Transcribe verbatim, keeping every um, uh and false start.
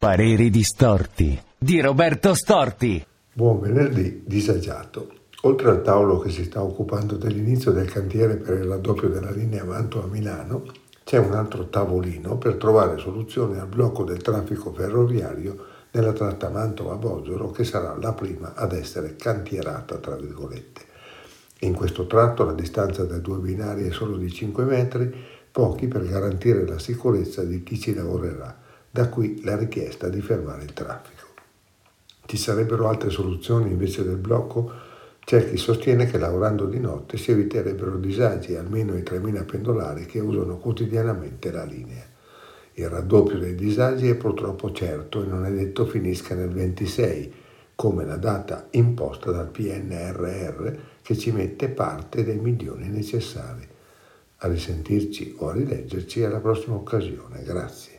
Pareri distorti di Roberto Storti. Buon venerdì disagiato. Oltre al tavolo che si sta occupando dell'inizio del cantiere per il raddoppio della linea Mantova-Milano, c'è un altro tavolino per trovare soluzione al blocco del traffico ferroviario nella tratta Mantova-Bozzolo, che sarà la prima ad essere cantierata, tra virgolette. In questo tratto la distanza dai due binari è solo di cinque metri, pochi per garantire la sicurezza di chi ci lavorerà. Da qui la richiesta di fermare il traffico. Ci sarebbero altre soluzioni invece del blocco? C'è chi sostiene che lavorando di notte si eviterebbero disagi almeno ai tremila pendolari che usano quotidianamente la linea. Il raddoppio dei disagi è purtroppo certo e non è detto finisca nel ventisei, come la data imposta dal P N R R che ci mette parte dei milioni necessari. A risentirci o a rileggerci alla prossima occasione. Grazie.